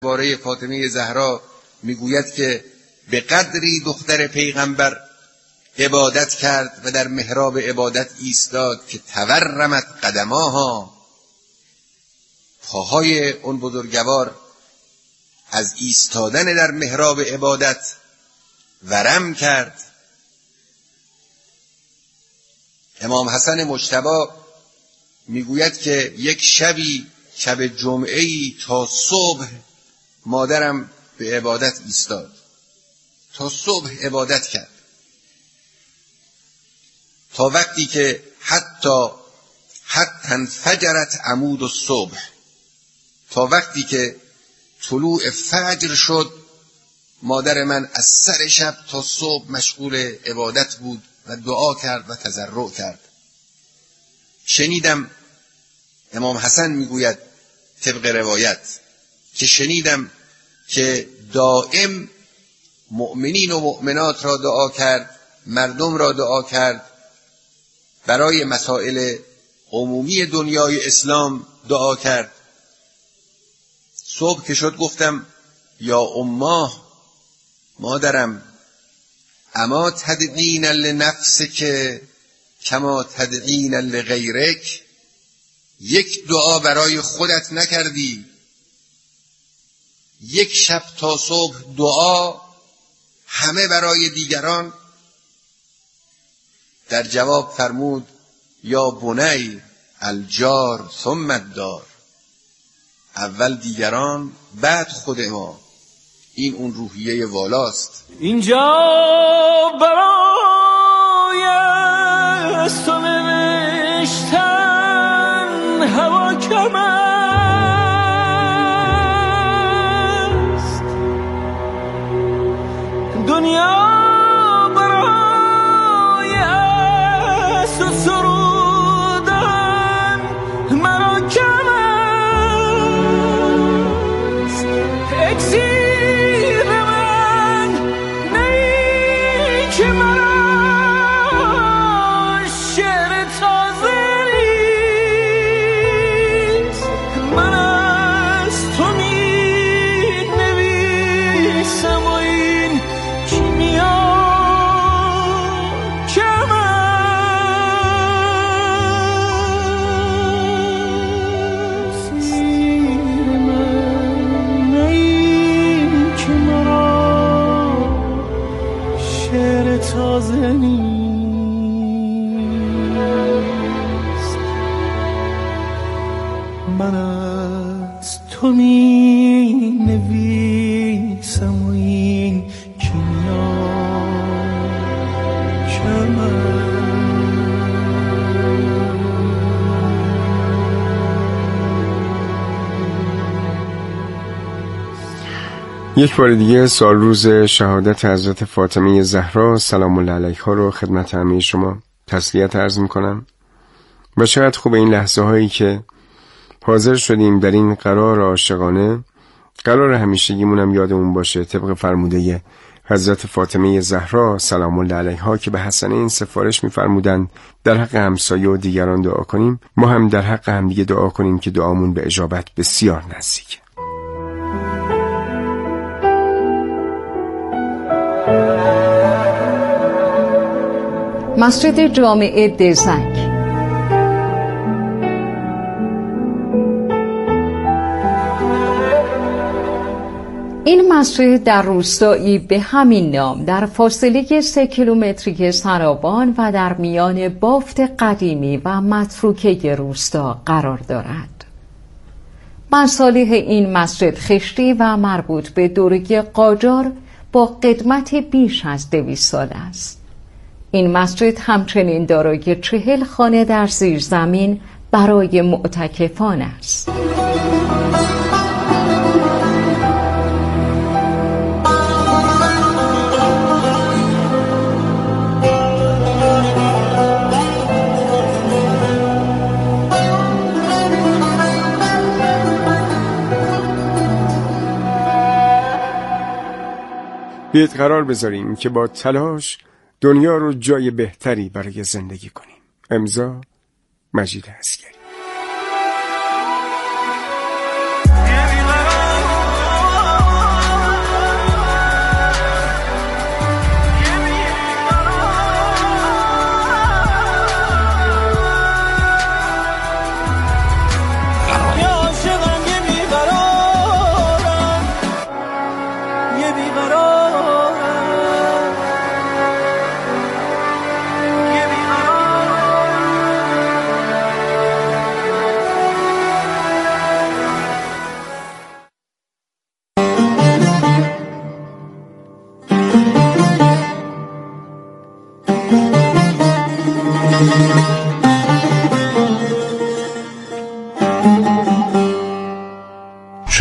درباره فاطمه زهرا میگوید که به قدری دختر پیغمبر عبادت کرد و در محراب عبادت ایستاد که تورمت قدماها، پاهای اون بزرگوار از ایستادن در محراب عبادت ورم کرد. امام حسن مجتبی میگوید که یک شبی، شب جمعه‌ای، تا صبح مادرم به عبادت ایستاد، تا صبح عبادت کرد، تا وقتی که حتی انفجرت عمود الصبح، تا وقتی که طلوع فجر شد مادر من از سر شب تا صبح مشغول عبادت بود و دعا کرد و تضرع کرد. شنیدم، امام حسن میگوید طبق روایت، که شنیدم که دائم مؤمنین و مؤمنات را دعا کرد، مردم را دعا کرد، برای مسائل عمومی دنیای اسلام دعا کرد. صبح که شد گفتم یا اماه، مادرم، اما تدعین لنفسک کما تدعین لغیرک، یک دعا برای خودت نکردی؟ یک شب تا صبح دعا، همه برای دیگران. در جواب فرمود یا بنی الجار ثم الدار، اول دیگران بعد خود ما. این اون روحیه والاست. اینجا برای است و نوشتن هوا کم است، دنیا برای است و سرودن مرا کم است. اکسیر من نیک مرا شعر تازه نیست، من از تو می نویسم و این کیمیا کم است. اکسیر من نیک مرا شعر تازه نیست، من از تو می نویسم و این کیمیا کم یک بار دیگه سال روز شهادت حضرت فاطمه زهرا سلام الله علیها رو خدمت همه شما تسلیت عرض میکنم. و چقدر خوب این لحظه هایی که حاضر شدیم در این قرار عاشقانه، قرار همیشگیمون هم یادمون باشه طبق فرموده حضرت فاطمه زهرا سلام الله علیها که به حسنه این سفارش میفرمودند در حق همسایه و دیگران دعا کنیم. ما هم در حق همدیگه دعا کنیم که دعامون به اجابت بسیار نزدیکه. مسجد جامع دزنگ. این مسجد در روستایی به همین نام در فاصله 3 کیلومتری سرابان و در میان بافت قدیمی و متروکه روستا قرار دارد. مصالح این مسجد خشتی و مربوط به دوره قاجار با قدمت بیش از 200 سال است. این مسجد همچنین دارای 40 خانه در زیر زمین برای معتکفان است. بیایید قرار بذاریم که با تلاش دنیا رو جای بهتری برای زندگی کنیم. امضا مجید عسگری.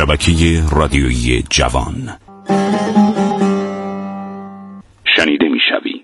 شبکه رادیویی جوان شنیده می‌شوی.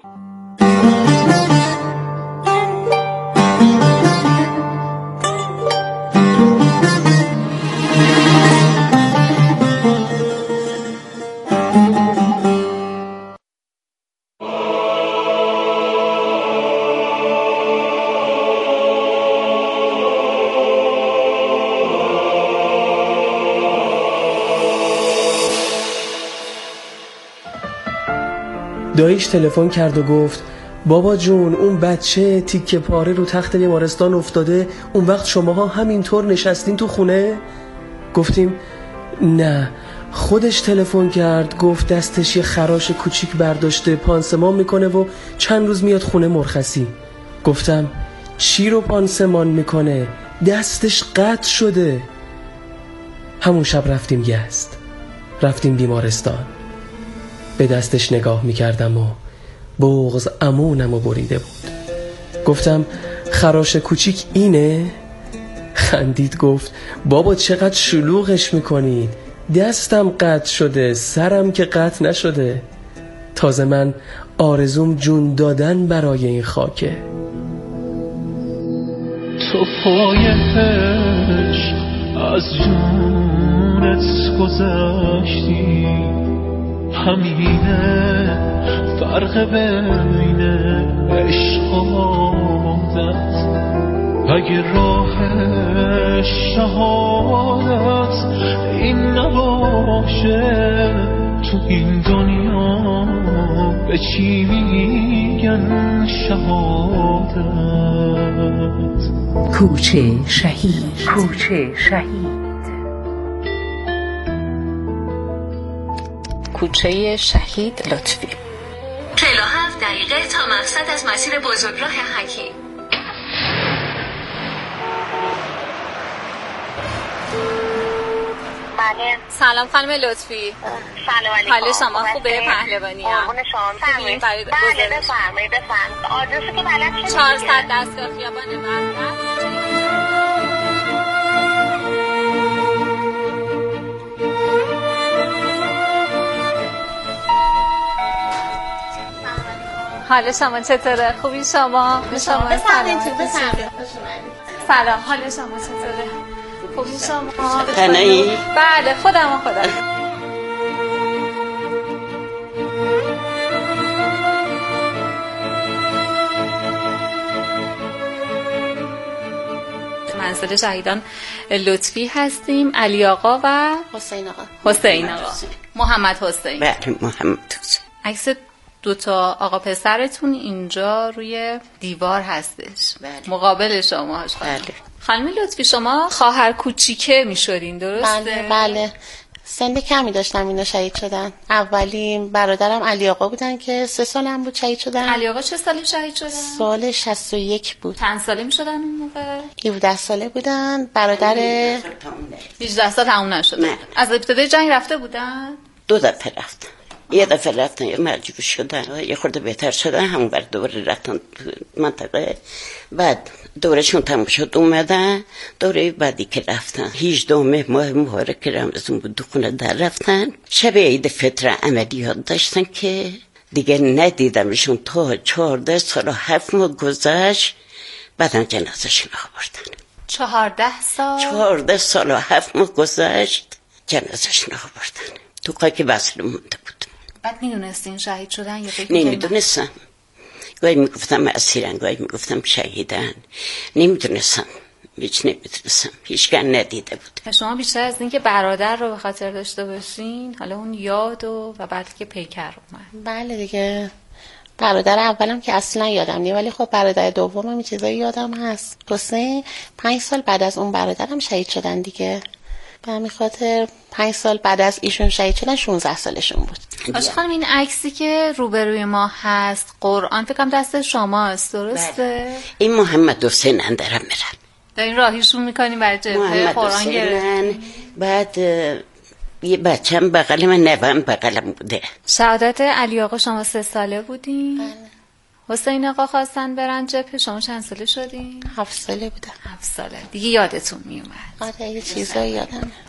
داییش تلفن کرد و گفت بابا جون اون بچه تیکه پاره رو تخت بیمارستان افتاده، اون وقت شماها همینطور نشستین تو خونه؟ گفتیم نه، خودش تلفن کرد گفت دستش یه خراش کوچیک برداشته پانسمان میکنه و چند روز میاد خونه مرخصی. گفتم چی رو پانسمان میکنه؟ دستش قطع شده. همون شب رفتیم یزد، رفتیم بیمارستان. به دستش نگاه میکردم و بغض امونمو بریده بود. گفتم خراش کوچیک اینه؟ خندید گفت بابا چقدر شلوغش میکنید، دستم قطع شده سرم که قطع نشده. تازه من آرزوم جون دادن برای این خاکه. تو پایش از جونت گذشتی، همینه فرق بین عشق و عادت. اگه راه شهادت این نباشه، تو این دنیا به چی میگن شهادت؟ کوچه شهید، کوچه شهید. کوچه شهید لطفی. 47 دقیقه تا مقصد از مسیر بزرگراه حکیم. بله. سلام خانم لطفی. سلام علیکم. حال شما خوبه؟ پهلوانی ام. قربون شما. بله بفرمایید. آدرسی که بلد شدید 400 دستگاه خیابان وحدت. حال شما چطوره؟ خوبی شما؟ بفرمایید. سلام، حال شما چطوره؟ خوبی شما؟ تنهایی؟ بله خودم. منزل شهیدان لطفی هستیم. علی آقا و حسین آقا. محمد حسین. بله محمد حسین. عکس دوتا آقا پسرتون اینجا روی دیوار هستش. بله. مقابل شما. بله. خانم لطفی شما خواهر کوچیکه میشورین درسته؟ بله. سن کمی داشتم اینا شهید شدن. اولین برادرم علی آقا بودن که 3 سالم بود شهید شدن. علی آقا چه سالی شهید شدن؟ سال 61 بود. چند ساله میشدن اون موقع؟ 17 ساله بودن. برادر 18 سال تموم نشد. از ابتدای جنگ رفته بودن؟ 2 دفعه رفتن. یه دفعه رفتن یه مجبور شدن، یه خورده بهتر شدن، همون بر دوباره رفتن منطقه. بعد دورشون تموم شد اومدن دوره بعدی که رفتن 18 ماه مبارک که رمضان بود خونه در رفتن. شب عید فطر عملیات داشتن که دیگه ندیدمشون تا 14 سال و 7 ماه گذشت. بعدم جنازه‌شون آوردن. 14 سال و 7 ماه گذشت جنازه‌شون آوردن. تو خاک وصل مونده بود. بعد میدونستین شهید شدن یا فکر نمیدونستم. گاهی میگفتم اسیرن، گاهی میگفتم شهیدن. نمیدونستم، هیچ نمیدونستم، هیچ کن ندیده بود. شما بیشتر از این که برادر رو به خاطر داشته باشین، حالا اون یاد و بعد که پیکر اومد. بله دیگه. برادر اولم که اصلا یادم نیست، ولی خب برادر دومم چیزایی یادم هست. 5 سال بعد از اون برادرم شهید شدن دیگه. به همین خاطر 5 سال بعد از ایشون شهید شدن 16 سالشون بود. آشا خانم این عکسی که روبروی ما هست قرآن فکرم دست شماست درسته؟ این محمد حسین اندرم میرن. دارین راهیشون میکنیم برای جبهه قرآن گرفتن. بعد یه بچم بغل من، نوام بغلم بوده. شهادت علی آقا شما 3 ساله بودین؟ بله. حسین آقا خواستن برن جبهه، شما چند ساله شدین؟ 7 ساله بودم. 7 ساله دیگه. یادتون میومد؟ آره یه چیزایی یادم.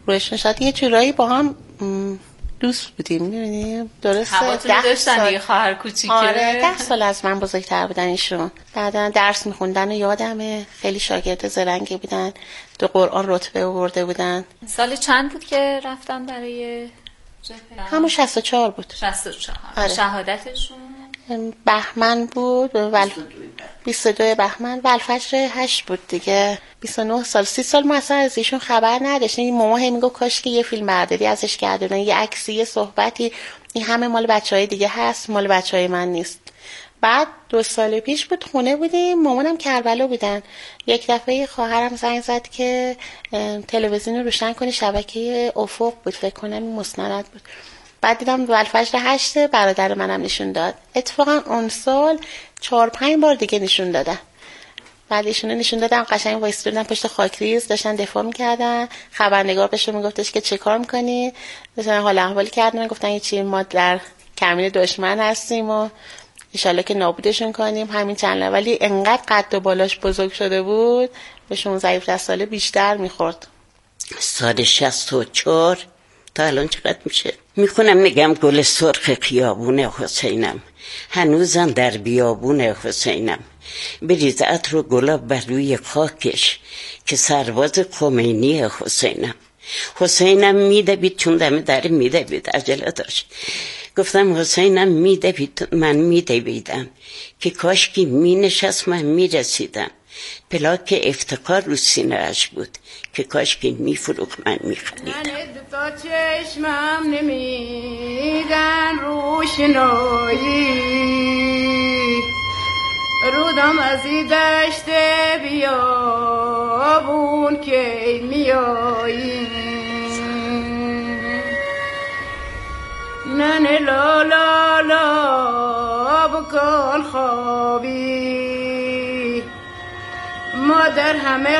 روشن شد. یه جورایی با هم دوست بودیم، می‌بینی درسته. هواتون داشتن یه خواهر کوچیکه. آره 10 سال از من بزرگتر بودن ایشون. بعدا درس می‌خوندن و یادمه خیلی شاگرد زرنگی بودن، تو قرآن رتبه آورده بودن. سال چند بود که رفتن برای جبهه؟ همون 64 بود. 64. آره. شهادتشون بهمن بود، 22 بهمن و الفجر 8 بود دیگه. 29 سال 30 سال ما اصلا از ایشون خبر نداشتیم. این ماما همی گفت کاش که یه فیلم برداری ازش کردن، یه عکسی، یه صحبتی، این همه مال بچهای دیگه هست، مال بچهای من نیست. بعد 2 سال پیش بود خونه بودیم، مامانم کربلا بودن. یک دفعه خواهرم زنگ زد که تلویزیون رو روشن کنی، شبکه افق بود فکر کنم، این مستند بود. بعد دیدم الفجر 8 برادر منم نشون داد. اتفاقا اون سال 4-5 بار دیگه نشون دادن. بعد ایشون نشون دادم قشنگ وایسادن پشت خاکریز داشتن دفاع می‌کردن. خبرنگار بهشون میگفتش که چه کار می‌کنی؟ داشتن حال احوالی کردن، گفتن هیچی، ما در کمین دشمن هستیم و ان شاءالله که نابودشون کنیم. همین چند لحظه. ولی انقدر قد و بالاش بزرگ شده بود به 16-17 ساله بیشتر می‌خورد. سال 64 تا الان چقدر میشه؟ میخونم میگم گل سرخ خیابون حسینم، هنوزم در بیابون حسینم، بریز عطر و گلاب بر روی خاکش که سرباز خمینی حسینم. حسینم میدوید چون دم در میدوید، عجله داشت. گفتم حسینم میدوید، من میدویدم که کاش که مینشست من میرسیدم. پلاک افتخار رو سینه اش بود که کاش که میفروخت من میخریدم. من دوتا چشمم نمیدن روشنایی، رودم از این دشت بیابون که میایی، ننه لا لا لا بکن خوابی، مادر همه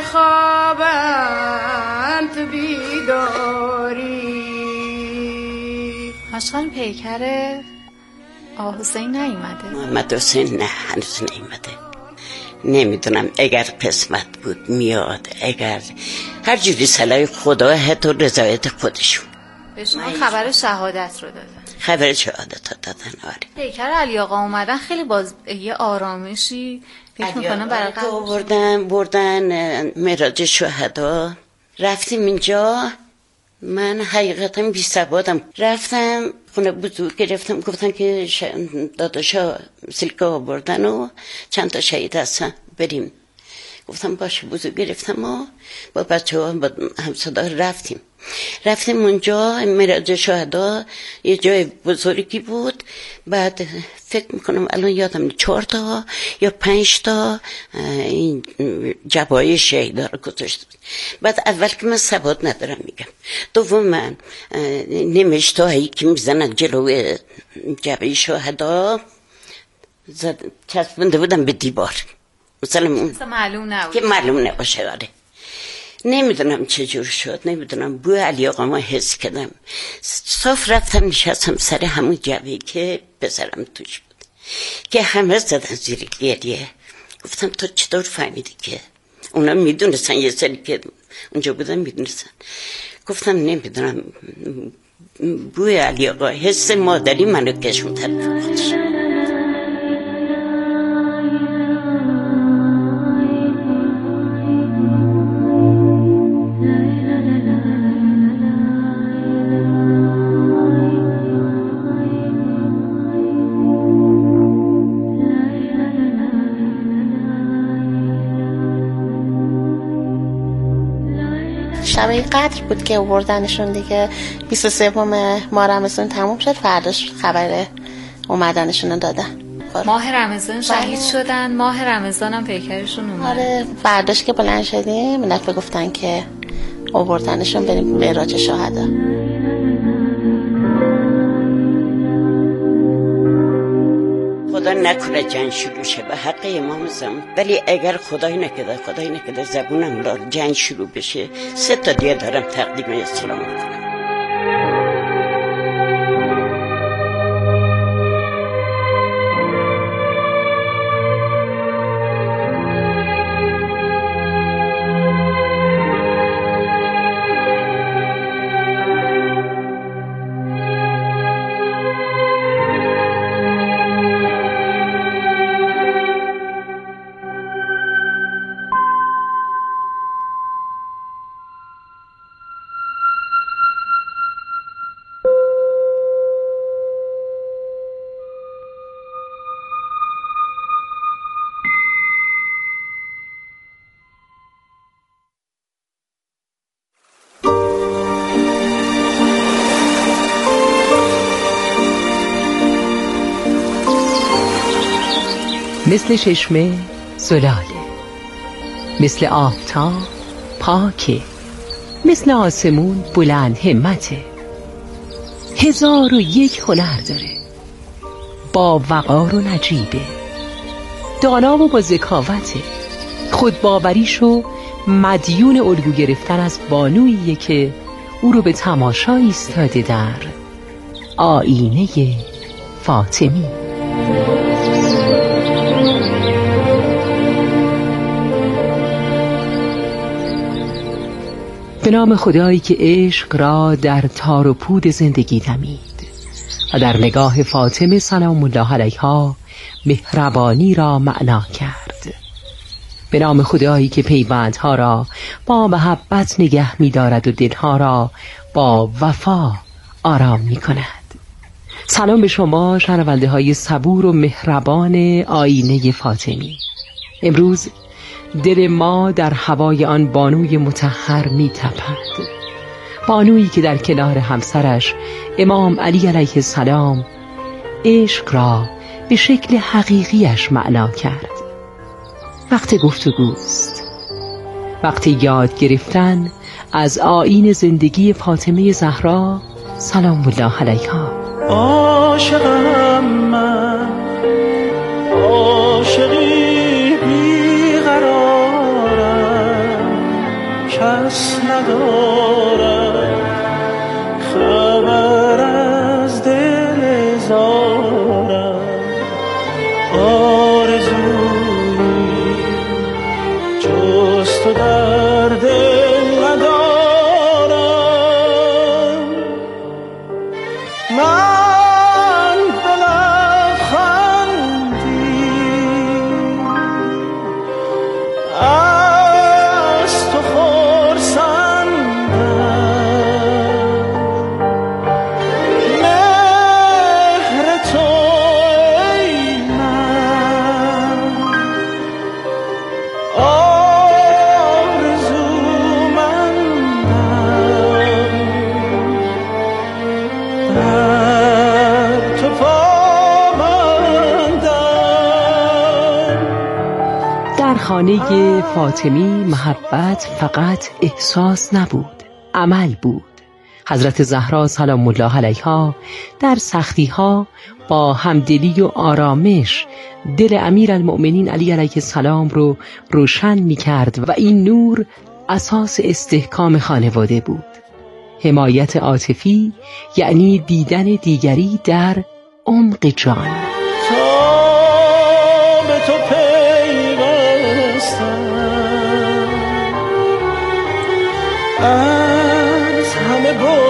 خوابند تو بیداری. آشغال پیکر آقا حسین نیومده؟ محمد حسین نه، هنوز نیومده. نمیدونم، اگر قسمت بود میاد، اگر هر جوری صلاح خدا حتی رضایت خودشون. به شما خبر شهادت رو دادن؟ خبر شهادت رو دادن. آره پیکر علی آقا اومدن، خیلی باز یه آرامشی فکر میکنم برای بردن معراج شهدا. رفتیم اینجا، من حقیقتا بی سوادم، رفتم خونه بزرگ گرفتم، گفتن که داداشا سلکه آوردن و چند تا شهید هستن بریم. گفتم باشه. بزرگ گرفتم و با بچه ها با همصدا رفتیم اونجا. معراج شهدا یه جای بزرگی بود. بعد فکر میکنم الان یادم 4 تا یا 5 تا این جبای شهیدا رو گذاشت. بعد اول که من سواد ندارم میگم، دوم من نمشته هایی که میزنن جلوی جبای شهدا چسبونده بودم به دیوار، مثلا معلوم نبود که معلوم نباشه. آره نمیدونم چجور شد، نمیدونم بوی علی آقا ما حس کردم. صاف رفتم نشستم سر همون جبهی که پسرم توش بود که همه زدن زیر گریه. گفتم تو چطور فهمیدی؟ که اونا میدونستن، یه سری که اونجا بودن میدونستن. گفتم نمیدونم، بوی علی آقا، حس مادری منو کشون طرف خودش. شب قدر بود که آوردنشون دیگه. 23 ماه رمضان تموم شد، فرداش خبر اومدنشون رو دادن. ماه رمضان شهید شدن، ماه رمضان هم پیکرشون اومد. آره فرداش که بلند شدیم این دفعه گفتن که آوردنشون بریم معراج شهدا. خدا نکنه جنگ شروع شه به حق امام زمان، ولی اگر خدای نکرده زبونم لار جنگ شروع بشه، 3 تا دیگه دارم تقدیم اسلام میکنم. مثل چشمه زلاله، مثل آفتاب پاکه، مثل آسمون بلند همته، 1001 هنر داره، با وقار و نجیبه، دانا و با ذکاوته، خودباوریشو مدیون الگو گرفتن از بانوییه که او رو به تماشا ایستاده در آینه فاطمی. به نام خدایی که عشق را در تار و پود زندگی دمید و در نگاه فاطمه سلام الله علیها مهربانی را معنا کرد. به نام خدایی که پیوندها را با محبت نگه می دارد و دلها را با وفا آرام می کند. سلام به شما شنونده های صبور و مهربان آینه فاطمی. امروز دل ما در هوای آن بانوی مطهر می تپد، بانویی که در کنار همسرش امام علی علیه السلام عشق را به شکل حقیقیش معنا کرد. وقت گفتگوست، وقت یاد گرفتن از آیین زندگی فاطمه زهرا سلام الله علیها. عاشقم من، عاشقی بیقرارم، کس ندارم خبر از دل زارم، آرزویی جز تو در دل ندارم. من به لبخندی از تو خرسندم، مهر تو ای من آرزومندم، در تو پابندم. در خانه فاطمی محبت فقط احساس نبود، عمل بود. حضرت زهرا سلام الله علیها در سختی‌ها با همدلی و آرامش دل امیرالمؤمنین علی علیه السلام رو روشن می‌کرد و این نور اساس استحکام خانواده بود. حمایت عاطفی یعنی دیدن دیگری در عمق جان. تا به تو پیوستم، از همه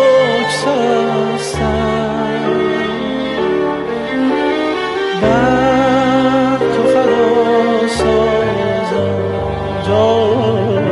بگسستم، بر تو فدا سازم جان.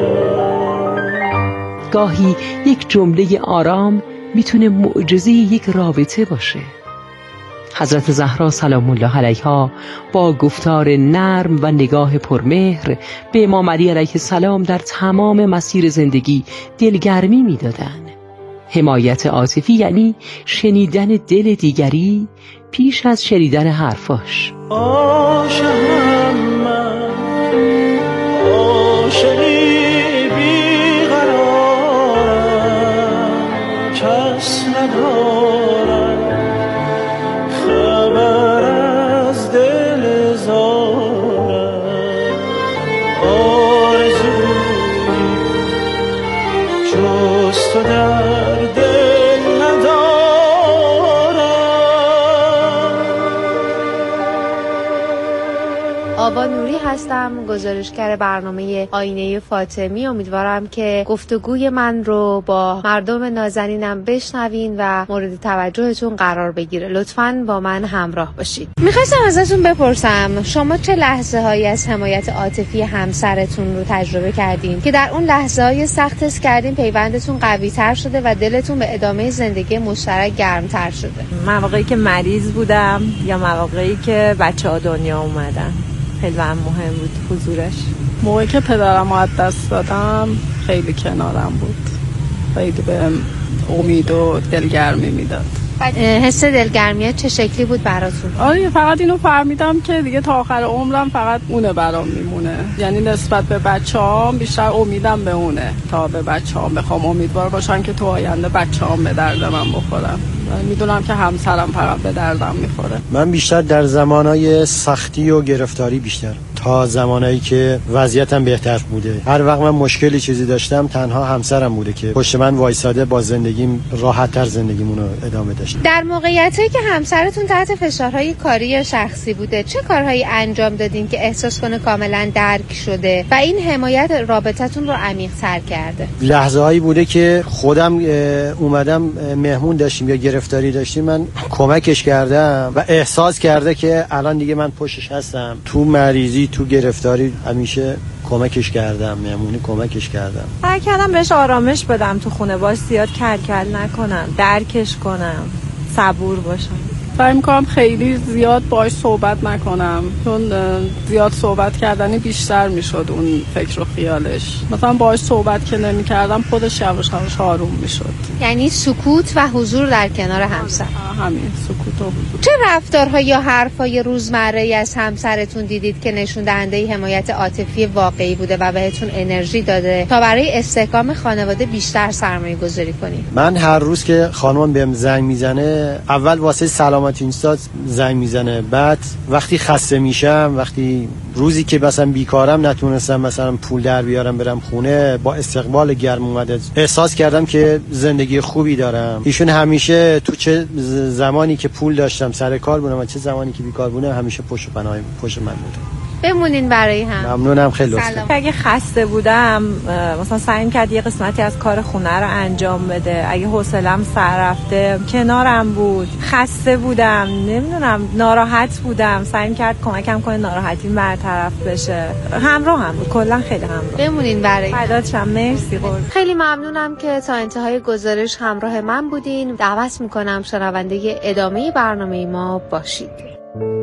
گاهی یک جمله آرام میتونه معجزه یک رابطه باشه. حضرت زهرا سلام الله علیها با گفتار نرم و نگاه پرمهر به امام علی علیه السلام در تمام مسیر زندگی دلگرمی میدادند. حمایت عاطفی یعنی شنیدن دل دیگری پیش از شنیدن حرفاش. عاشقم من، عاشقی بیقرارم، کس ندارم خبر از دل زارم، آرزویی جز تو در دل ندارم. آوا نوری هستم، گزارشگر برنامه آینه فاطمی. امیدوارم که گفتگوی من رو با مردم نازنینم بشنوین و مورد توجهتون قرار بگیره. لطفاً با من همراه باشید. میخواستم ازتون بپرسم شما چه لحظه هایی از حمایت عاطفی همسرتون رو تجربه کردین که در اون لحظه های سخت حس کردین پیوندتون قوی تر شده و دلتون به ادامه زندگی مشترک گرمتر شده؟ مواقعی که مریض بودم یا مواقعی که بچه‌ها دنیا اومدن خیلی هم مهم بود حضورش. موقعی که پدرم رو از دست دادم خیلی کنارم بود، خیلی بهم امید و دلگرمی میداد. حس دلگرمیه چه شکلی بود براتون؟ آره فقط اینو فهمیدم که دیگه تا آخر عمرم فقط اونه برام میمونه. یعنی نسبت به بچه‌هام بیشتر امیدم به اونه تا به بچه‌هام. بخوام امیدوار باشم که تو آینده بچه‌هام به درد من بخورن. میدونم که همسرم فقط به دردم میخوره. من بیشتر در زمانهای سختی و گرفتاری بیشتر تا زمانایی که وضعیتم بهتر بوده. هر وقت من مشکلی چیزی داشتم تنها همسرم بوده که پشت من وایساده با زندگیم راحت‌تر زندگیمون رو ادامه داشتم. در موقعیتی که همسرتون تحت فشارهای کاری یا شخصی بوده چه کارهایی انجام دادین که احساس کنه کاملا درک شده و این حمایت رابطتون رو عمیق‌تر کرده؟ لحظه‌هایی بوده که خودم اومدم مهمون داشتیم یا گرفتاری داشتیم، من کمکش کردم و احساس کرده که الان دیگه من پشتش هستم. تو مریضی تو گرفتاری همیشه کمکش کردم، مهمونی کمکش کردم. سعی کردم بهش آرامش بدم تو خونه، باش زیاد کلکل نکنم، درکش کنم، صبور باشم. سعی می‌کنم خیلی زیاد باهاش صحبت نکنم، چون زیاد صحبت کردنی بیشتر میشد اون فکر و خیالش. مثلا باهاش صحبت که نمی‌کردم خودش یواش یواش آروم میشد. یعنی سکوت و حضور در کنار همسر. همین سکوت و حضور. چه رفتارها یا حرفای روزمره‌ای از همسرتون دیدید که نشون دهنده حمایت عاطفی واقعی بوده و بهتون انرژی داده تا برای استحکام خانواده بیشتر سرمایه‌گذاری کنید؟ من هر روز که خانمم بهم زنگ میزنه، اول واسه سلامتی اینستا زنگ میزنه، بعد وقتی خسته میشم، وقتی روزی که مثلا بیکارم نتونستم مثلا پول در بیارم برم خونه، با استقبال گرم اومده احساس کردم که زندگی خوبی دارم. ایشون همیشه تو چه زمانی که پول داشتم سر کار بودم و چه زمانی که بیکار بودم همیشه پشت من بود. بمونین برای هم. ممنونم خیلی لطفا. اگه خسته بودم مثلا سعی کرد یه قسمتی از کار خونه رو انجام بده. اگه حوصله‌ام سر رفته کنارم بود. خسته بودم، نمیدونم ناراحت بودم، سعی کرد کمکم کنه ناراحتیم برطرف بشه. همراهم بود، کلا خیلی همراه. بمونین برای فداتشم. مرسی قربون. خیلی ممنونم که تا انتهای گزارش همراه من بودین. دعوت میکنم شنونده ادامه برنامه ما باشید.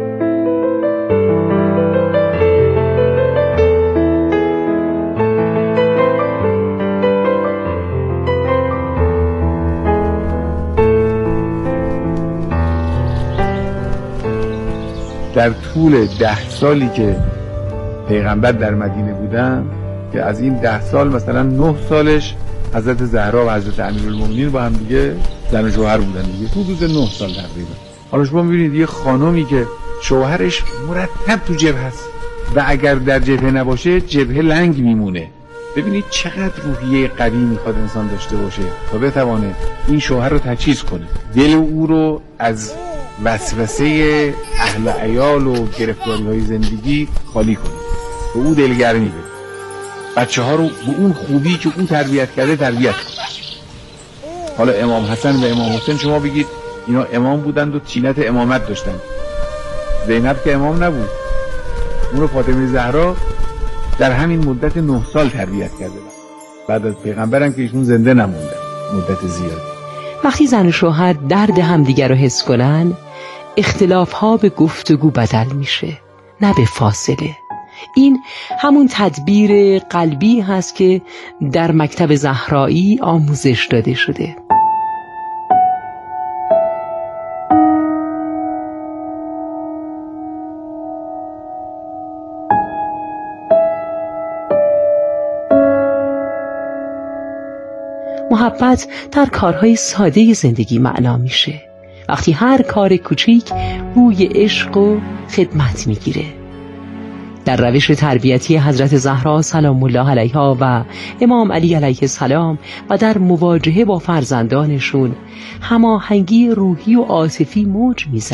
در طول 10 سالی که پیغمبر در مدینه بودن، که از این 10 سال مثلا 9 سالش حضرت زهرا و حضرت امیرالمومنین با هم دیگه زن و شوهر بودن دیگه، حدود 9 سال تقریبا. حالا شما می‌بینید یه خانومی که شوهرش مرتب تو جبهه است و اگر در جبهه نباشه جبهه لنگ میمونه. ببینید چقدر روحیه قوی میخواد انسان داشته باشه تا بتونه این شوهر رو تجهیز کنه، دل او رو از وسوسه اهل عیال و گرفتاری‌های زندگی خالی کنه، به او دلگرمی بده، بچه‌ها رو به اون خوبی که اون تربیت کرده تربیت کنه. حالا امام حسن و امام حسین شما بگید اینا امام بودند و طینت امامت داشتن. زینب که امام نبود، اون رو فاطمه زهرا در همین مدت 9 سال تربیت کرده. بعد از پیغمبرم که ایشون زنده نموندن مدت زیاد. وقتی زن و شوهر درد همدیگر رو حس کنن، اختلاف‌ها به گفتگو بدل میشه، نه به فاصله. این همون تدبیر قلبی هست که در مکتب زهرایی آموزش داده شده. محبت در کارهای ساده زندگی معنا میشه. وقتی هر کار کوچیک بوی عشق و خدمت میگیره. در روش تربیتی حضرت زهرا سلام الله علیها و امام علی علیه السلام و در مواجهه با فرزندانشون هماهنگی روحی و عاطفی موج میزد.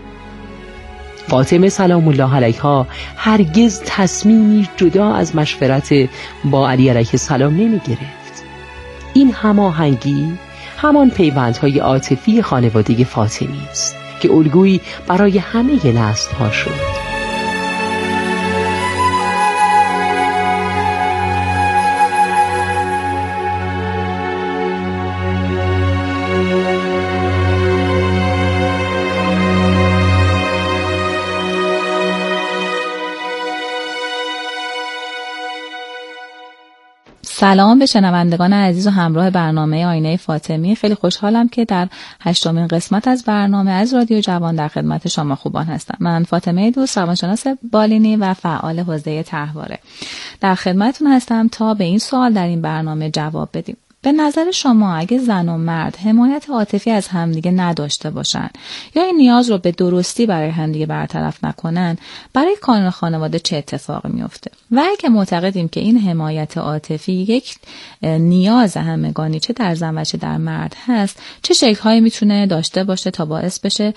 فاطمه سلام الله علیها هرگز تصمیمی جدا از مشورت با علی علیه السلام نمیگرفت. این هماهنگی همان پیوندهای عاطفی خانواده فاطمی است که الگویی برای همه نسل‌ها شد. سلام به شنوندگان عزیز و همراه برنامه آینه فاطمی. خیلی خوشحالم که در 8مین قسمت از برنامه از رادیو جوان در خدمت شما خوبان هستم. من فاطمه دوست، روانشناس بالینی و فعال حوزه طحواره، در خدمتتون هستم تا به این سوال در این برنامه جواب بدیم. به نظر شما اگه زن و مرد حمایت عاطفی از همدیگه نداشته باشن یا این نیاز رو به درستی برای همدیگه برطرف نکنن، برای کانون خانواده چه اتفاقی میفته؟ و اگه معتقدیم که این حمایت عاطفی یک نیاز همگانی چه در زن و چه در مرد هست، چه شکل‌هایی میتونه داشته باشه تا باعث بشه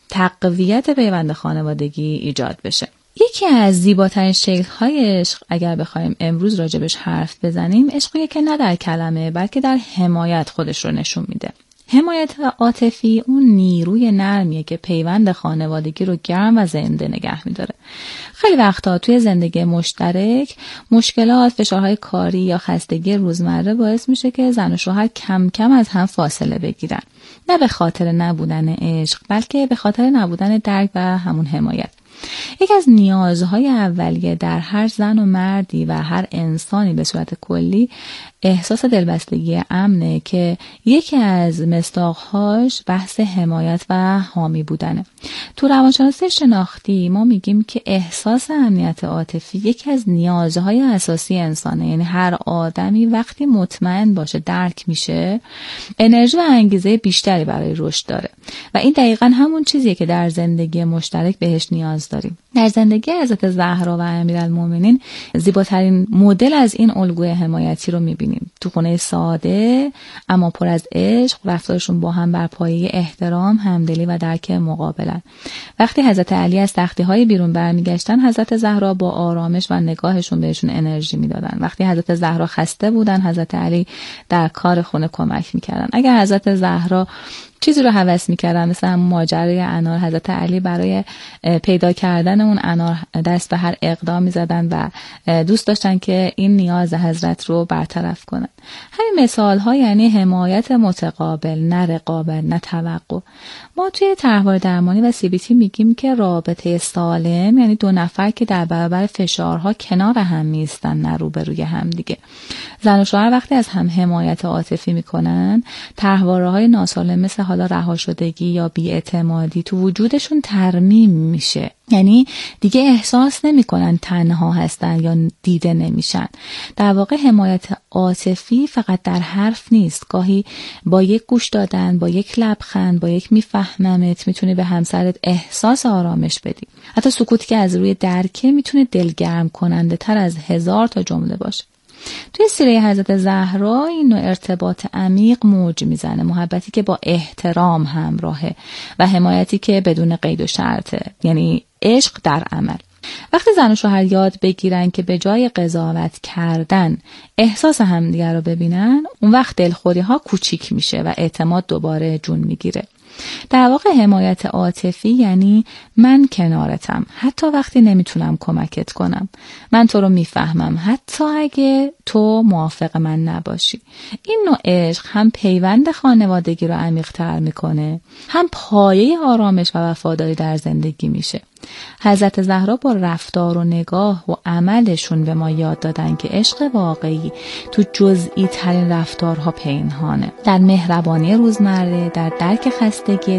تقویت پیوند خانوادگی ایجاد بشه؟ یکی از زیباترین شکل‌های عشق اگر بخوایم امروز راجبش حرف بزنیم، عشقیه که نه در کلمه بلکه در حمایت خودش رو نشون میده. حمایت عاطفی اون نیروی نرمیه که پیوند خانوادگی رو گرم و زنده نگه میداره. خیلی وقتا توی زندگی مشترک مشکلات، فشارهای کاری یا خستگی روزمره باعث میشه که زن و شوهر کم کم از هم فاصله بگیرن. نه به خاطر نبودن عشق بلکه به خاطر نبودن درک و همون حمایت. یکی از نیازهای اولیه در هر زن و مردی و هر انسانی به صورت کلی احساس دلبستگی امنه که یکی از مصداقهاش بحث حمایت و حامی بودنه. تو روانشناسی شناختی ما میگیم که احساس امنیت عاطفی یکی از نیازهای اساسی انسانه. یعنی هر آدمی وقتی مطمئن باشه، درک میشه، انرژی و انگیزه بیشتری برای رشد داره و این دقیقاً همون چیزیه که در زندگی مشترک بهش نیاز داریم. در زندگی حضرت زهرا و امیرالمومنین زیباترین مدل از این الگوی حمایتی رو میبینیم. تو خونه ساده اما پر از عشق، رفتارشون با هم بر پایه احترام، همدلی و درک مقابلن. وقتی حضرت علی از تختی‌های بیرون برمیگشتن، حضرت زهرا با آرامش و نگاهشون بهشون انرژی میدادن. وقتی حضرت زهرا خسته بودن، حضرت علی در کار خونه کمک میکردن. اگر حضرت زهرا چیزی رو هوس میکردن، مثلا ماجرای انار، حضرت علی برای پیدا کردن اون انار دست به هر اقدام میزدن و دوست داشتن که این نیاز حضرت رو برطرف کنن. همین مثال ها یعنی حمایت متقابل، نه رقابت، نه توقع. ما توی طحواره درمانی و CBT میگیم که رابطه سالم یعنی دو نفر که در برابر فشارها کنار هم میستن، نه روبروی هم دیگه. زن و شوهر وقتی از هم حمایت عاطفی میکنن، طحواره‌های ناسالم مثل حالا رهاشدگی یا بی‌اعتمادی تو وجودشون ترمیم میشه. یعنی دیگه احساس نمی‌کنن تنها هستن یا دیده نمیشن. در واقع حمایت عاطفی فقط در حرف نیست. گاهی با یک گوش دادن، با یک لبخند، با یک میفهممت میتونی به همسرت احساس آرامش بدی. حتی سکوتی که از روی درکه میتونه دلگرم کننده تر از 1000 تا جمله باشه. توی سیره حضرت زهرا این نوع ارتباط عمیق موج میزنه، محبتی که با احترام همراهه و حمایتی که بدون قید و شرطه، یعنی عشق در عمل. وقتی زن و شوهر یاد بگیرن که به جای قضاوت کردن احساس همدیگر رو ببینن، اون وقت دلخوری ها کوچیک میشه و اعتماد دوباره جون میگیره. در واقع حمایت عاطفی یعنی من کنارتم حتی وقتی نمیتونم کمکت کنم، من تو رو میفهمم حتی اگه تو موافق من نباشی. این نوع عشق هم پیوند خانوادگی رو عمیق‌تر میکنه، هم پایه آرامش و وفاداری در زندگی میشه. حضرت زهرا با رفتار و نگاه و عملشون به ما یاد دادن که عشق واقعی تو جزئی ترین رفتارها پنهانه، در مهربانی روزمره، در درک خستگی